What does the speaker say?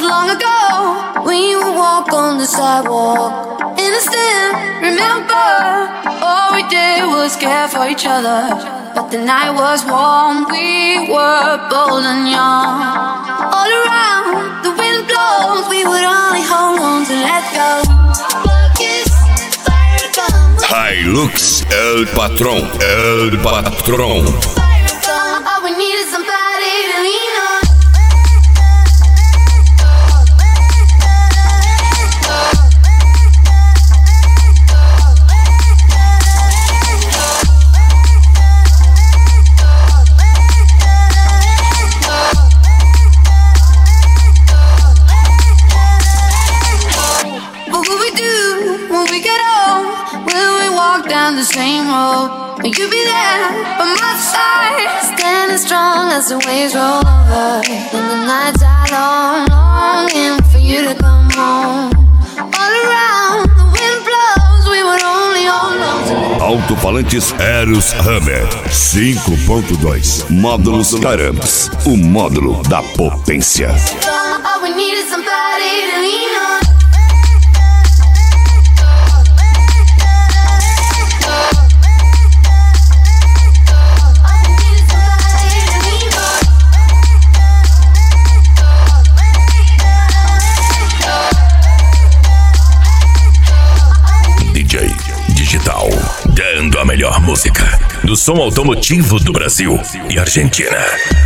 was long ago. We would walk on the sidewalk, innocent, remember. All we did was care for each other, but the night was warm. We were bold and young. All around, the wind blows. We would only hold on to let go. Hilux, El Patrón, El Patrón. All we need is somebody to lean on. What will we do when we get old? Will we walk down the same road? Will you be there by my side? Standing strong as the waves roll over. When the nights are long, longing for you to come home. All around, the wind blows. We would only hold on to. Alto-falantes Eros Hammer 5.2. Módulos Caramps, o módulo da potência. All we need is somebody to lean on. DJ Digital, dando a melhor música do som automotivo do Brasil e Argentina.